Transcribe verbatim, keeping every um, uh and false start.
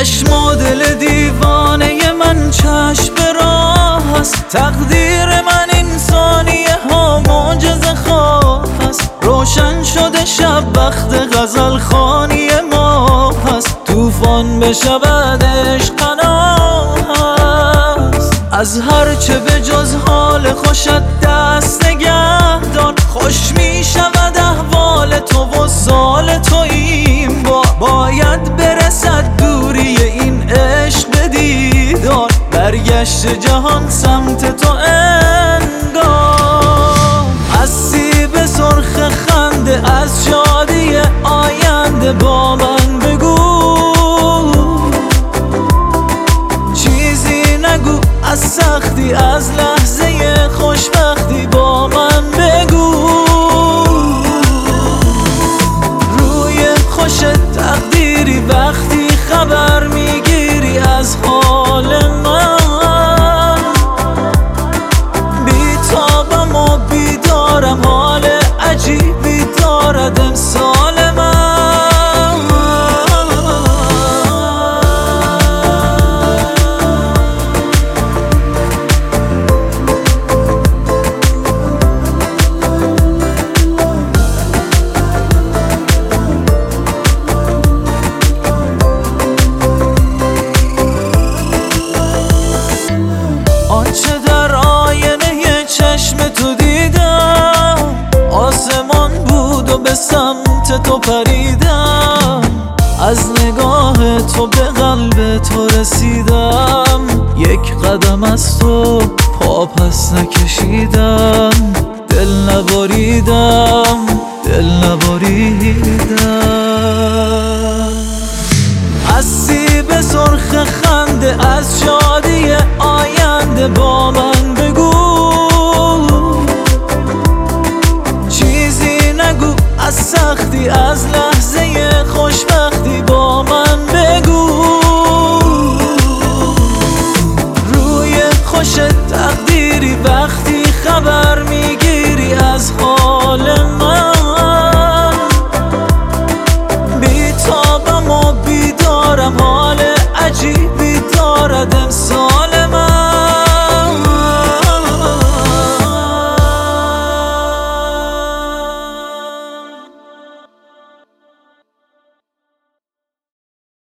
چشم و دل دیوانه من چشم به راه است. تقدیر من این ثانیه ها معجزه خواه است. روشن شده شب وقت غزل خوانی ما هست. طوفان بشود عشق پناه است. از هرچه به جز حال خوشت دست نگه دار. خوش می شود احوال تو و سال تو این با. باید برسد دوری این عشق به دیدار. برگشت جهان سمت تو انگار. از سیب سرخ خنده از شادی آینده با من بگو. چیزی نگو از سختی از لحظه خوشبختی با من بگو. روی خوش تقدیری وقتی خبر میگیری از حال من. بیتابم و بیدارم حال عجیبی دارد امسال من. آنچه در آینه چشم تو دیدم آسمان بود و به سمت تو پریدم. از نگاه تو به قلب تو رسیدم. یک قدم از تو پا پس نکشیدم. دل نبریدم دل نبریدم. از سیب سرخ خنده از